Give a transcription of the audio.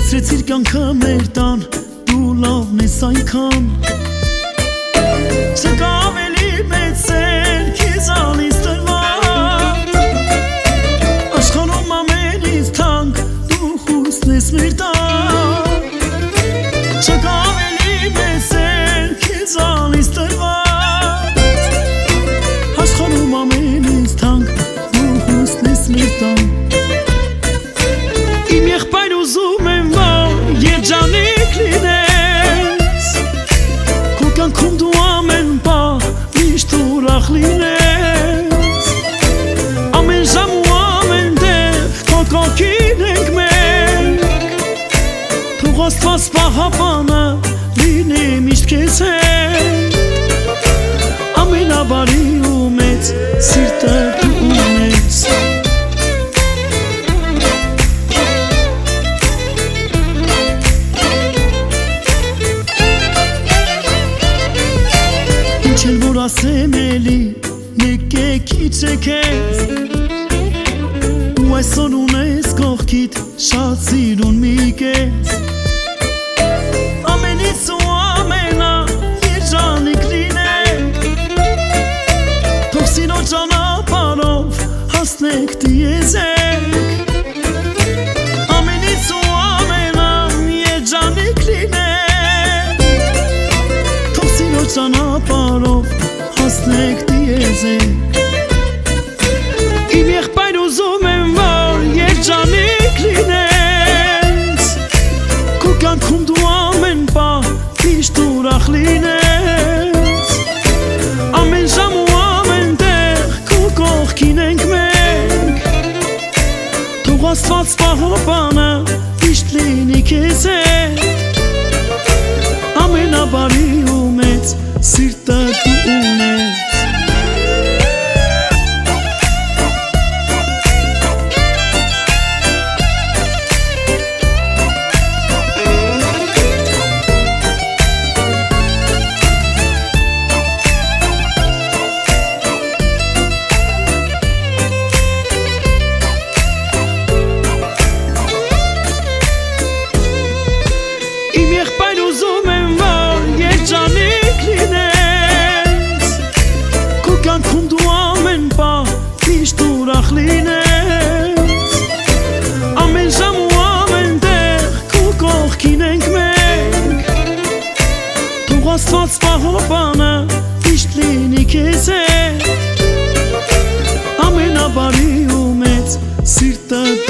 Տեսրեցիր կյանքը մեր տան, դու լավն ես այնքան Չկա ավելի մեծ սեր, քեզ անից տրված Աշխարհում ամենից թանկ, դու հույսն ես մեր տան Չկա ավելի մեծ սեր, քեզ անից տրված Աշխարհում ամենից թանկ, դու հույսն ես մեր տան Իմ եղբայր ուզում եմ, որ երջանիկ լինես Քո կյանքում դու ամեն պահ միշտ ուրախ լինես Ամեն ժամ ու ամեն տեղ քո կողքին ենք մենք Թող Աստված պահապանը լինի միշտ քեզ հետ Ամենաբարի ու մեծ սիրտը դու ունես Չել որ ասեմ էլի, եկեք իջեք Ու այսօր ունես կողքիդ շատ սիրուն մի կեզ Ամենից ու ամենա երջանիկ լինեք Թող սիրո ճանապարհով հասնեք դիեզեք Ամենից ու ամենա երջանիկ լինեք Թող սիրո ճանապարհով հասնեք դիեզեք Իմ եղբայր ուզում եմ, որ երջանիկ լինես Քո կյանքում դու ամեն պահ միշտ ուրախ լինես Ամեն ժամ ու ամեն տեղ քո կողքին ենք մենք Թող Աստված պահապանը միշտ լինի քեզ հետ Ամենաբարի ու մեծ սիրտը դու ունես Իմ եղբայր ուզում եմ, որ երջանիկ լինես Քո կյանքում դու ամեն պահ միշտ ուրախ լինես Ամեն ժամ ու ամեն տեղ քո կողքին ենք մենք Թող Աստված պահապանը միշտ լինի քեզ հետ Ամենաբարի ու մեծ սիրտը